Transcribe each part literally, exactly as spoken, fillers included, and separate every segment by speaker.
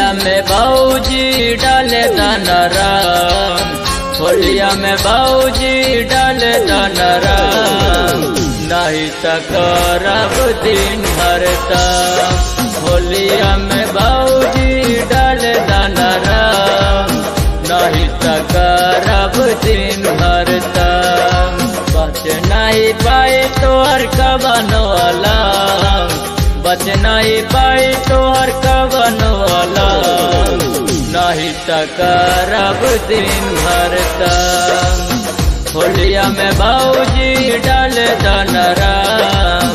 Speaker 1: होलिया में बाऊजी डाले दाना राम, होलिया में बाऊजी डाले दाना राम, नहीं तकरब दिन भरता। होलिया में बाऊजी डाले दाना राम, नहीं तकरब दिन भरता। बच नहीं पाए तोहर कवन वाला, बच नहीं पाई तोहर कवन वाला, नहीं तकरब दिन भरता। होलिया में बाऊजी डाले दाना राम,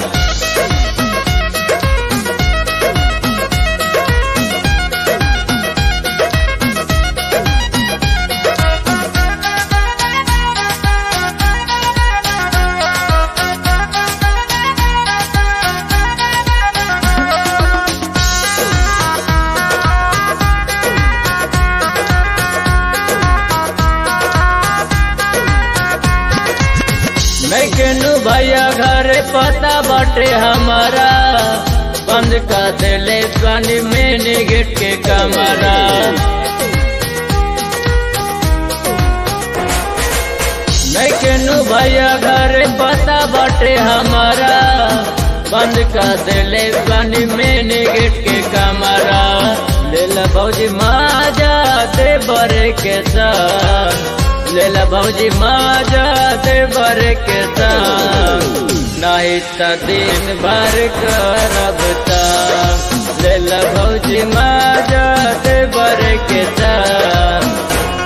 Speaker 1: केनु भैया घर पता बाटे हमारा, बंद कर दिले स्वानी मैंने गेट के कमरा। मैं केनु भैया घर पता बाटे हमारा, बंद कर दिले स्वानी मैंने गेट के कमरा। लेला भौजी माजा दे बरे के साथ, लेला भौजी माजा दे बरे के साथ, नहीं त दिन भर करबता। लेला भौजी माजा दे बरे के साथ,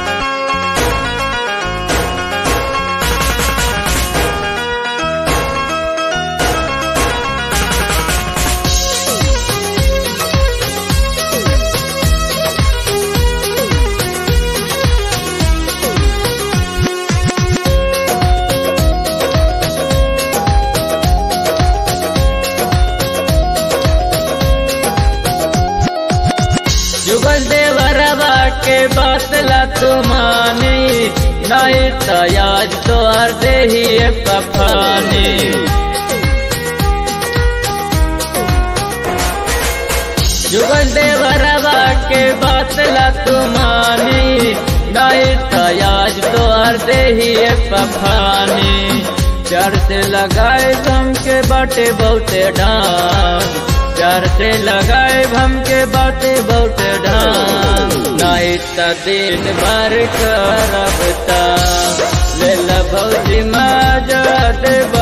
Speaker 1: जुगल देवरवा के बात ला तू मानी, नहीं तो आज तो हर दे ही पफानी। जुगल देवरवा के बात ला तू मानी, नहीं तो आज तो हर दे ही पफानी। प्यार से लगाए हम के बाटे बहुते ढाम, प्यार से लगाए हम के बाटे बहुत ढाम, नहीं त दिन भर करबता। लेला भौजी माजा दे